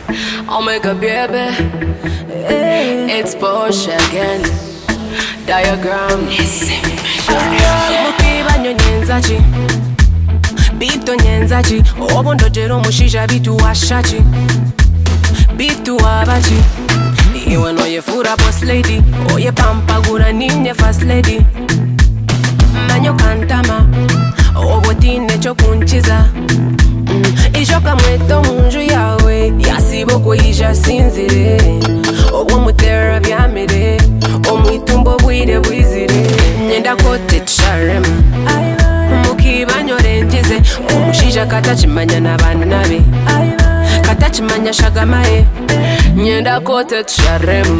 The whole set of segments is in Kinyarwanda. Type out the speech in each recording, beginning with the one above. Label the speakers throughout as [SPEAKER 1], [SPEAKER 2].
[SPEAKER 1] I'll make a baby. It's Porsche again. Diagram. Mukiba nyonyenzachi Bito nyenzachi Obondo jero mushisha bitu washachi Bitu wabachi Iwe no ye fura boss lady Oye pampa gura ninye fast lady Manyo kantama Obotine chokunchiza Ishoka mweto munju yawe Yasiboko isha sinzire Owo mutera byamere Omwitumbo bwire bwizire Nyenda kote tsharem Mukiba nyorenjeze Omushisha katachimanya nabanabe Katachimanya shagamae Nyenda kote tsharem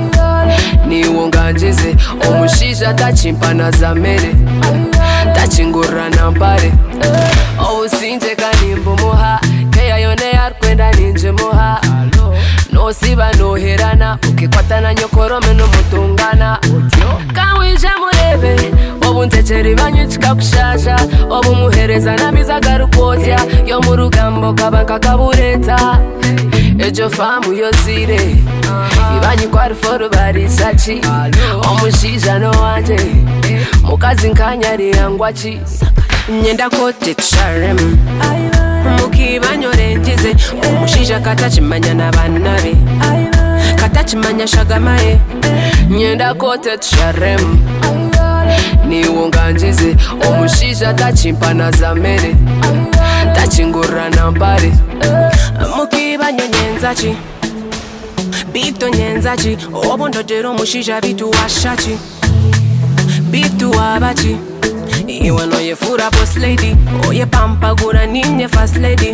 [SPEAKER 1] Niwonganjeze Omushisha tachimpana zamere Tachingura nampare Obusinje kanimbu muha Keya yone yarkwenda ninje muha No siba no herana Ukikwatana nyokorome no mutungana Kanwije murebe Obuntekeri banyuchika kushasha Obumuhereza namiza garukotya Yo murugambo kabanka kabureta Ejo famu yozire Ibanyi kwari foru barisachi Omushija no wanje Mukazi nkanyari yangwachi Nyenda kote tsharem Mukiba nyorenjeze Omushisha katachimanya nabanabe Katachimanya shagamae Nyenda kote tsharem Niwonganjize Omushisha tachimpana zamere Tachingura nampare Mukiba nyonyenzachi Bito nyenzachi Obondo jero mushisha bitu washachi Bitu wabachi Iwe no ye fura boss lady Oye pampa gura ninye fast lady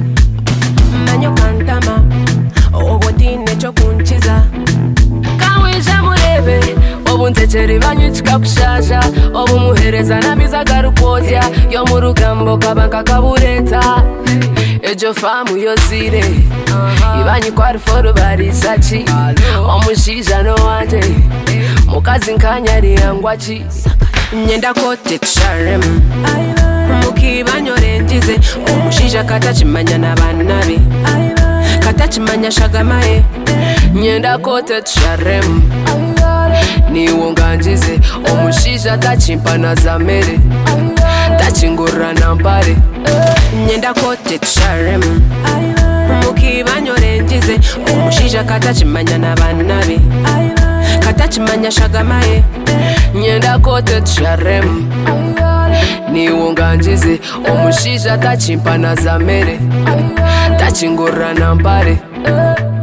[SPEAKER 1] Manyo kantama Obotine chokunchiza Kanwisha murebe Obuntekeri banyuchika kushasha Obumuhereza namiza garukotya Yo murugambo kabanka kabureta Ejo famu yozire Ibanyi kwari foru barisachi Omushija no wanje Mukazi nkanyari yangwachi Nyenda kote tsharem Mukiba nyorenjize Omushisha katachimanya nabanabe Katachimanya shagamae Nyenda kote tsharem Niwonganjize Omushisha tachimpana zamere Tachingura nampare Nyenda kote tsharem Mukiba nyorenjize Omushisha katachimanya nabanabe Katachimanya shagamae Nyenda kote tsharem Niwonganjize Omushisha tachimpana zamere Tachingura nampare